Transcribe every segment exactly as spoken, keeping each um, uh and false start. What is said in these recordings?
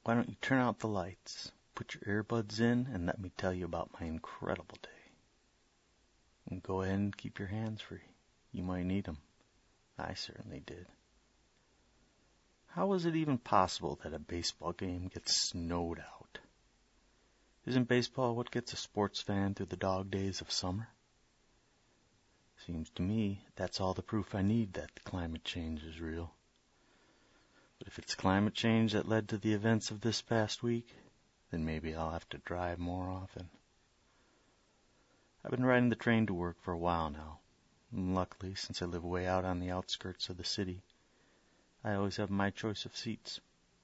Why don't you turn out the lights, put your earbuds in, and let me tell you about my incredible day. And go ahead and keep your hands free. You might need them. I certainly did. How was it even possible that a baseball game gets snowed out? Isn't baseball what gets a sports fan through the dog days of summer? Seems to me that's all the proof I need that climate change is real. But if it's climate change that led to the events of this past week, then maybe I'll have to drive more often. I've been riding the train to work for a while now, and luckily, since I live way out on the outskirts of the city, I always have my choice of seats.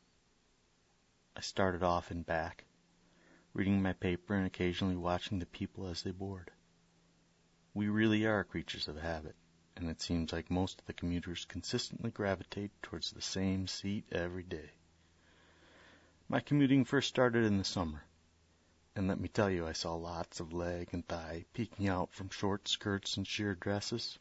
I started off in back, reading my paper and occasionally watching the people as they board. We really are creatures of habit, and it seems like most of the commuters consistently gravitate towards the same seat every day. My commuting first started in the summer, and let me tell you, I saw lots of leg and thigh peeking out from short skirts and sheer dresses.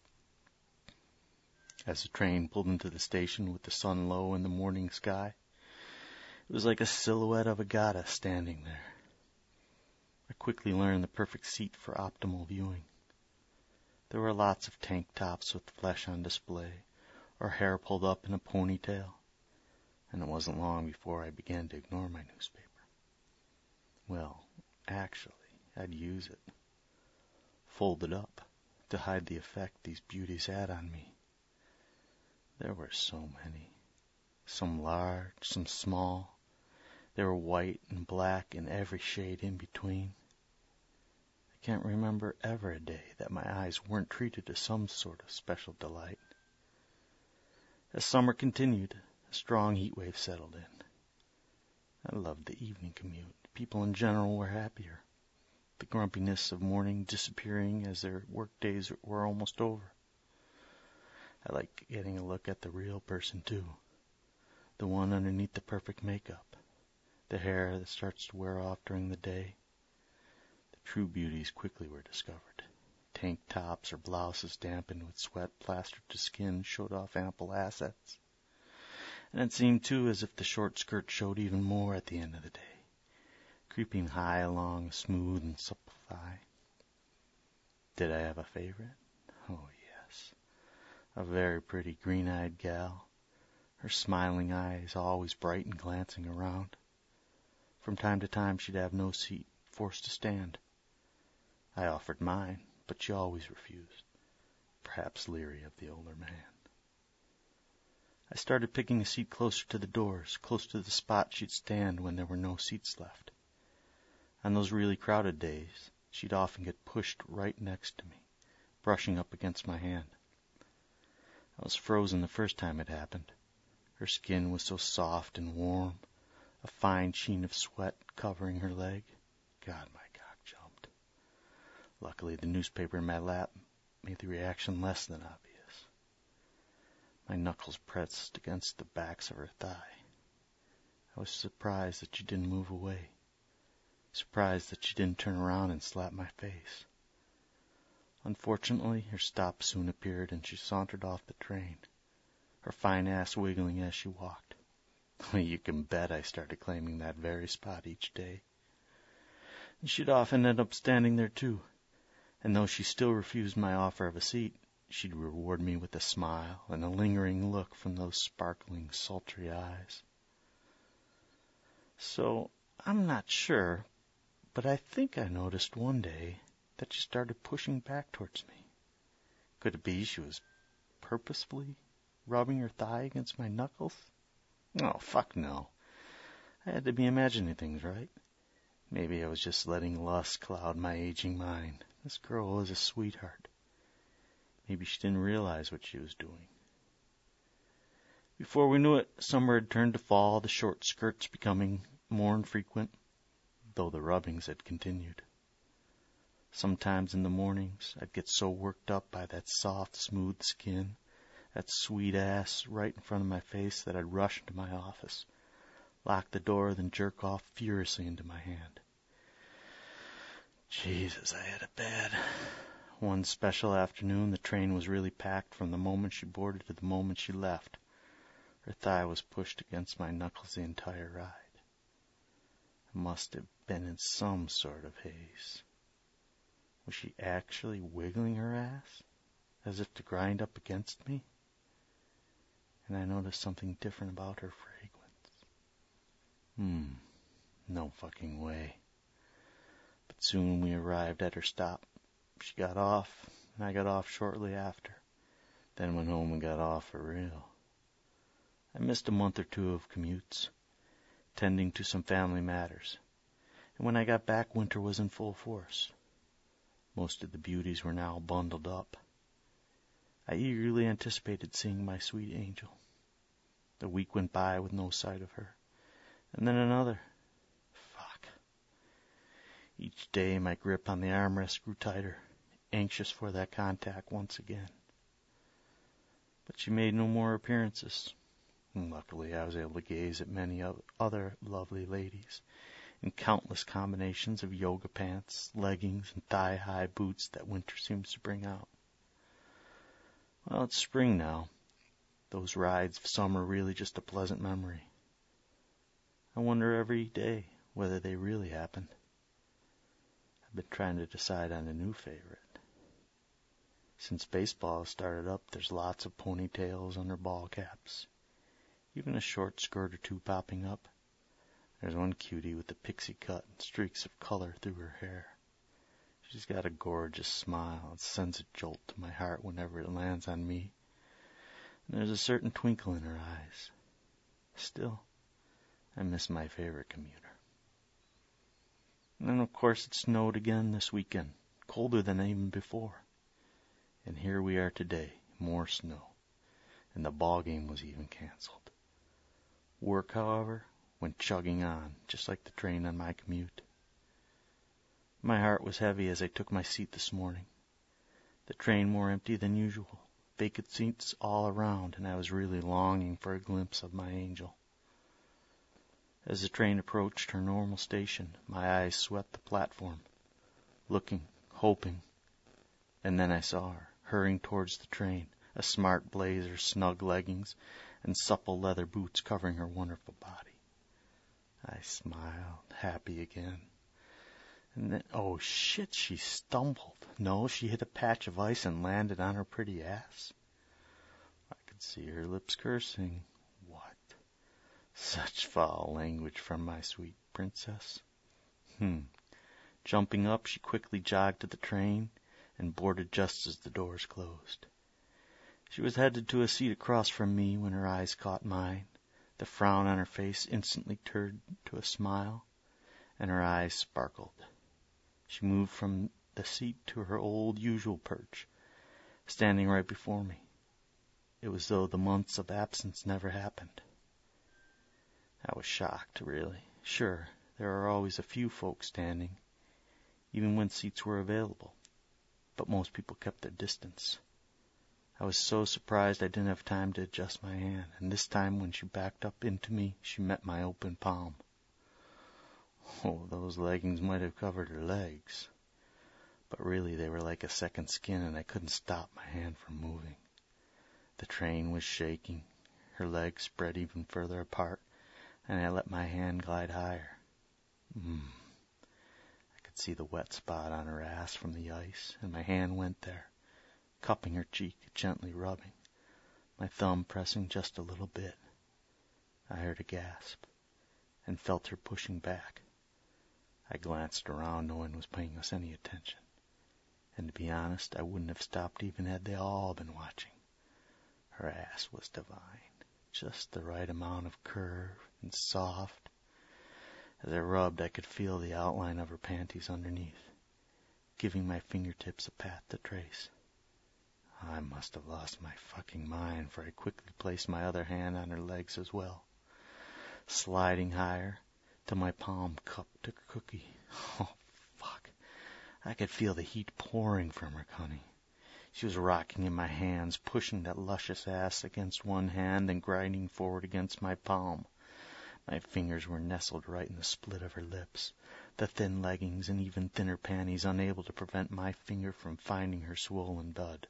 As the train pulled into the station with the sun low in the morning sky, it was like a silhouette of a goddess standing there. I quickly learned the perfect seat for optimal viewing. There were lots of tank tops with flesh on display, or hair pulled up in a ponytail, and it wasn't long before I began to ignore my newspaper. Well, actually, I'd use it, folded up, to hide the effect these beauties had on me. There were so many, some large, some small. They were white and black and every shade in between. I can't remember ever a day that my eyes weren't treated to some sort of special delight. As summer continued, a strong heat wave settled in. I loved the evening commute. People in general were happier, the grumpiness of morning disappearing as their work days were almost over. I liked getting a look at the real person too, the one underneath the perfect makeup, the hair that starts to wear off during the day. The true beauties quickly were discovered. Tank tops or blouses dampened with sweat plastered to skin showed off ample assets. And it seemed, too, as if the short skirt showed even more at the end of the day, creeping high along a smooth and supple thigh. Did I have a favorite? Oh, yes. A very pretty green-eyed gal, her smiling eyes always bright and glancing around. From time to time she'd have no seat, forced to stand. I offered mine, but she always refused, perhaps leery of the older man. I started picking a seat closer to the doors, close to the spot she'd stand when there were no seats left. On those really crowded days, she'd often get pushed right next to me, brushing up against my hand. I was frozen the first time it happened. Her skin was so soft and warm, a fine sheen of sweat covering her leg. God, my cock jumped. Luckily, the newspaper in my lap made the reaction less than obvious. My knuckles pressed against the backs of her thigh. I was surprised that she didn't move away, surprised that she didn't turn around and slap my face. Unfortunately, her stop soon appeared, and she sauntered off the train, her fine ass wiggling as she walked. You can bet I started claiming that very spot each day. And she'd often end up standing there too, and though she still refused my offer of a seat, she'd reward me with a smile and a lingering look from those sparkling, sultry eyes. So, I'm not sure, but I think I noticed one day that she started pushing back towards me. Could it be she was purposefully rubbing her thigh against my knuckles? Oh, fuck no. I had to be imagining things, right? Maybe I was just letting lust cloud my aging mind. This girl was a sweetheart. Maybe she didn't realize what she was doing. Before we knew it, summer had turned to fall, the short skirts becoming more infrequent, though the rubbings had continued. Sometimes in the mornings, I'd get so worked up by that soft, smooth skin, that sweet ass right in front of my face that I'd rush into my office, lock the door, then jerk off furiously into my hand. Jesus, I had it bad. One special afternoon, the train was really packed from the moment she boarded to the moment she left. Her thigh was pushed against my knuckles the entire ride. Must have been in some sort of haze. Was she actually wiggling her ass, as if to grind up against me? And I noticed something different about her fragrance. Hmm, no fucking way. But soon we arrived at her stop. She got off, and I got off shortly after. Then went home and got off for real. I missed a month or two of commutes, tending to some family matters. And when I got back, winter was in full force. Most of the beauties were now bundled up. I eagerly anticipated seeing my sweet angel. The week went by with no sight of her. And then another. Fuck. Each day my grip on the armrest grew tighter, anxious for that contact once again. But she made no more appearances. And luckily I was able to gaze at many other lovely ladies in countless combinations of yoga pants, leggings, and thigh-high boots that winter seems to bring out. Well, it's spring now. Those rides of summer are really just a pleasant memory. I wonder every day whether they really happened. I've been trying to decide on a new favorite. Since baseball started up, there's lots of ponytails under ball caps. Even a short skirt or two popping up. There's one cutie with a pixie cut and streaks of color through her hair. She's got a gorgeous smile that sends a jolt to my heart whenever it lands on me. And there's a certain twinkle in her eyes. Still, I miss my favorite commuter. And then, of course, it snowed again this weekend, colder than even before. And here we are today, more snow. And the ball game was even canceled. Work, however, went chugging on, just like the train on my commute. My heart was heavy as I took my seat this morning. The train more empty than usual, vacant seats all around, and I was really longing for a glimpse of my angel. As the train approached her normal station, my eyes swept the platform, looking, hoping, and then I saw her, hurrying towards the train, a smart blazer, snug leggings, and supple leather boots covering her wonderful body. I smiled, happy again. And then, oh shit, she stumbled. No, she hit a patch of ice and landed on her pretty ass. I could see her lips cursing. What? Such foul language from my sweet princess. Hmm. Jumping up, she quickly jogged to the train and boarded just as the doors closed. She was headed to a seat across from me when her eyes caught mine. The frown on her face instantly turned to a smile, and her eyes sparkled. She moved from the seat to her old usual perch, standing right before me. It was as though the months of absence never happened. I was shocked, really. Sure, there are always a few folks standing, even when seats were available, but most people kept their distance. I was so surprised I didn't have time to adjust my hand, and this time when she backed up into me, she met my open palm. Oh, those leggings might have covered her legs, but really they were like a second skin, and I couldn't stop my hand from moving. The train was shaking, her legs spread even further apart, and I let my hand glide higher. Mmm. I could see the wet spot on her ass from the ice, and my hand went there, cupping her cheek, gently rubbing, my thumb pressing just a little bit. I heard a gasp, and felt her pushing back. I glanced around, no one was paying us any attention, and to be honest, I wouldn't have stopped even had they all been watching. Her ass was divine, just the right amount of curve and soft. As I rubbed, I could feel the outline of her panties underneath, giving my fingertips a pat to trace. I must have lost my fucking mind, for I quickly placed my other hand on her legs as well, sliding higher till my palm cupped a cookie. Oh, fuck. I could feel the heat pouring from her cunny. She was rocking in my hands, pushing that luscious ass against one hand and grinding forward against my palm. My fingers were nestled right in the split of her lips, the thin leggings and even thinner panties unable to prevent my finger from finding her swollen bud.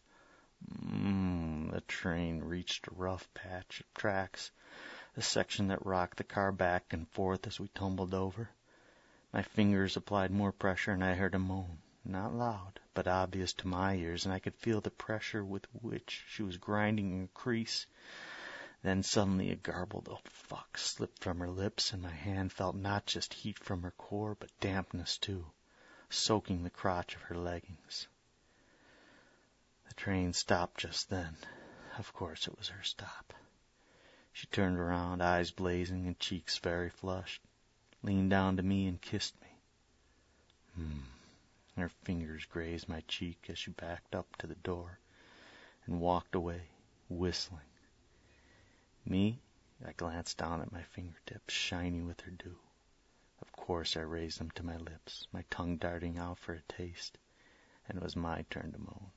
Mmm, the train reached a rough patch of tracks, a section that rocked the car back and forth as we tumbled over. My fingers applied more pressure, and I heard a moan. Not loud, but obvious to my ears, and I could feel the pressure with which she was grinding a crease. Then suddenly a garbled, "Oh, fuck," slipped from her lips, and my hand felt not just heat from her core, but dampness, too, soaking the crotch of her leggings. The train stopped just then. Of course it was her stop. She turned around, eyes blazing and cheeks very flushed, leaned down to me and kissed me. Hmm. Her fingers grazed my cheek as she backed up to the door and walked away, whistling. Me, I glanced down at my fingertips, shiny with her dew. Of course I raised them to my lips, my tongue darting out for a taste, and it was my turn to moan.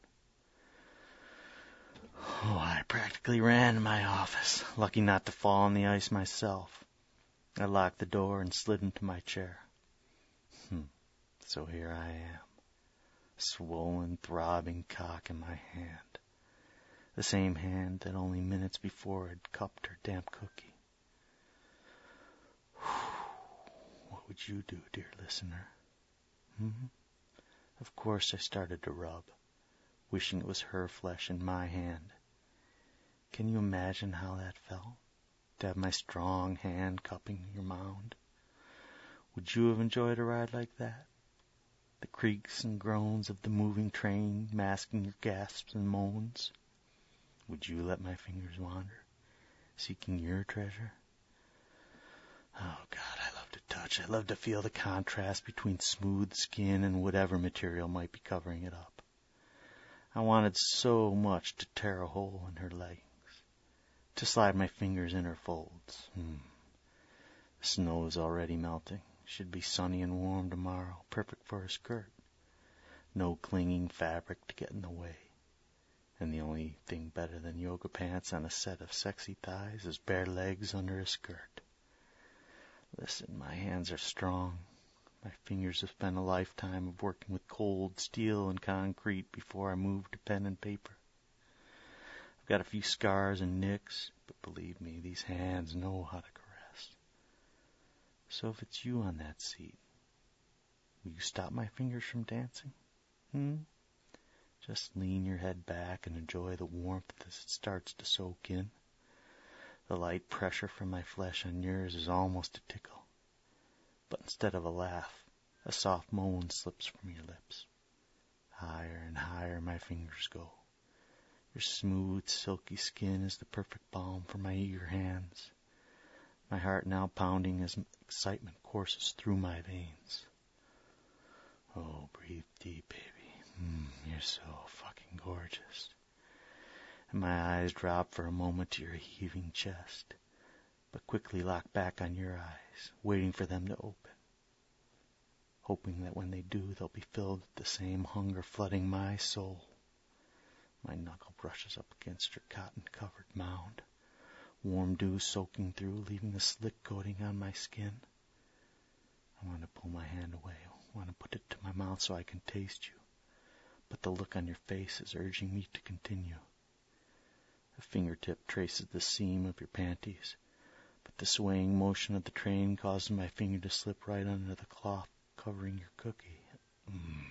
Oh, I practically ran to my office, lucky not to fall on the ice myself. I locked the door and slid into my chair. Hmm. So here I am, swollen, throbbing cock in my hand. The same hand that only minutes before had cupped her damp cookie. What would you do, dear listener? Hmm? Of course I started to rub, wishing it was her flesh in my hand. Can you imagine how that felt, to have my strong hand cupping your mound? Would you have enjoyed a ride like that? The creaks and groans of the moving train masking your gasps and moans? Would you let my fingers wander, seeking your treasure? Oh, God, I love to touch. I love to feel the contrast between smooth skin and whatever material might be covering it up. I wanted so much to tear a hole in her leggings, to slide my fingers in her folds. Hmm. The snow is already melting. Should be sunny and warm tomorrow, perfect for a skirt. No clinging fabric to get in the way. And the only thing better than yoga pants on a set of sexy thighs is bare legs under a skirt. Listen, my hands are strong. My fingers have spent a lifetime of working with cold steel and concrete before I moved to pen and paper. I've got a few scars and nicks, but believe me, these hands know how to caress. So if it's you on that seat, will you stop my fingers from dancing? Hmm? Just lean your head back and enjoy the warmth as it starts to soak in. The light pressure from my flesh on yours is almost a tickle. But instead of a laugh, a soft moan slips from your lips. Higher and higher my fingers go. Your smooth, silky skin is the perfect balm for my eager hands. My heart now pounding as excitement courses through my veins. Oh, breathe deep, baby. Mm, you're so fucking gorgeous. And my eyes drop for a moment to your heaving chest, but quickly lock back on your eyes, waiting for them to open. Hoping that when they do, they'll be filled with the same hunger flooding my soul. My knuckle brushes up against your cotton-covered mound, warm dew soaking through, leaving a slick coating on my skin. I want to pull my hand away, I want to put it to my mouth so I can taste you, but the look on your face is urging me to continue. A fingertip traces the seam of your panties, but the swaying motion of the train causes my finger to slip right under the cloth covering your cookie. Mm.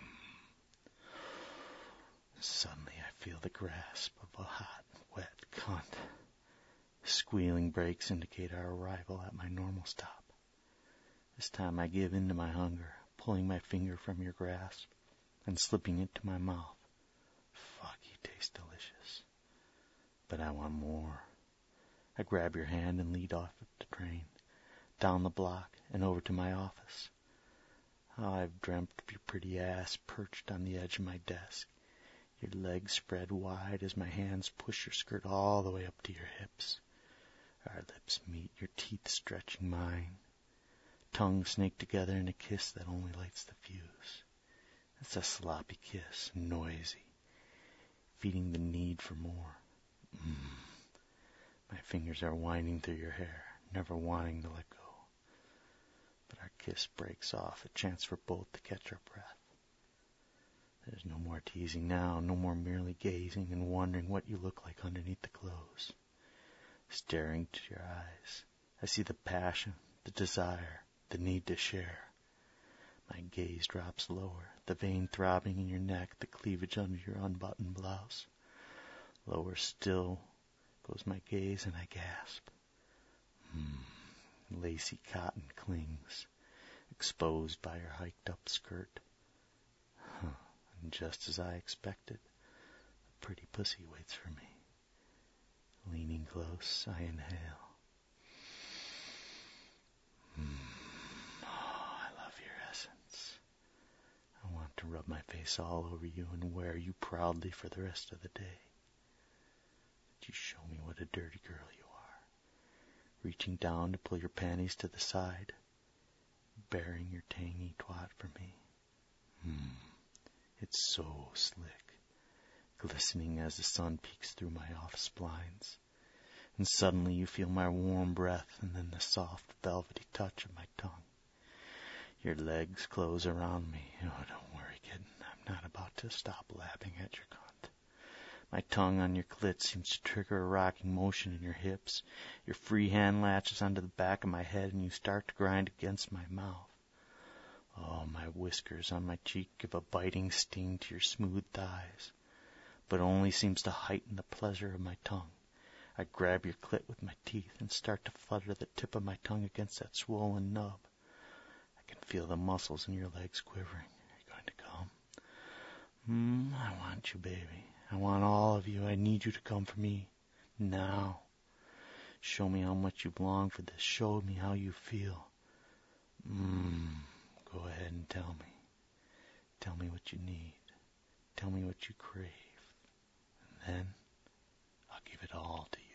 Suddenly I feel the grasp of a hot, wet cunt. Squealing brakes indicate our arrival at my normal stop. This time I give in to my hunger, pulling my finger from your grasp and slipping it to my mouth. Fuck, you taste delicious. But I want more. I grab your hand and lead off the train, down the block and over to my office. How I've dreamt of your pretty ass perched on the edge of my desk, your legs spread wide as my hands push your skirt all the way up to your hips. Our lips meet, your teeth stretching mine. Tongues snake together in a kiss that only lights the fuse. It's a sloppy kiss, noisy, feeding the need for more. Mm. My fingers are winding through your hair, never wanting to let go. But our kiss breaks off, a chance for both to catch our breath. There's no more teasing now, no more merely gazing and wondering what you look like underneath the clothes. Staring to your eyes, I see the passion, the desire, the need to share. My gaze drops lower, the vein throbbing in your neck, the cleavage under your unbuttoned blouse. Lower still goes my gaze, and I gasp. Hmm. Lacy cotton clings, exposed by her hiked-up skirt. Huh. And just as I expected, a pretty pussy waits for me. Leaning close, I inhale. Hmm. Oh, I love your essence. I want to rub my face all over you and wear you proudly for the rest of the day. But you show me what a dirty girl you are, reaching down to pull your panties to the side, bearing your tangy twat for me. Hmm. It's so slick, glistening as the sun peeks through my office blinds. And suddenly you feel my warm breath and then the soft, velvety touch of my tongue. Your legs close around me. Oh, don't worry, kid. I'm not about to stop lapping at your cunt. My tongue on your clit seems to trigger a rocking motion in your hips. Your free hand latches onto the back of my head and you start to grind against my mouth. Oh, my whiskers on my cheek give a biting sting to your smooth thighs, but only seems to heighten the pleasure of my tongue. I grab your clit with my teeth and start to flutter the tip of my tongue against that swollen nub. I can feel the muscles in your legs quivering. Are you going to come? Hmm, I want you, baby. I want all of you. I need you to come for me. Now. Show me how much you long for this. Show me how you feel. Mmm. Go ahead and tell me. Tell me what you need. Tell me what you crave. And then I'll give it all to you.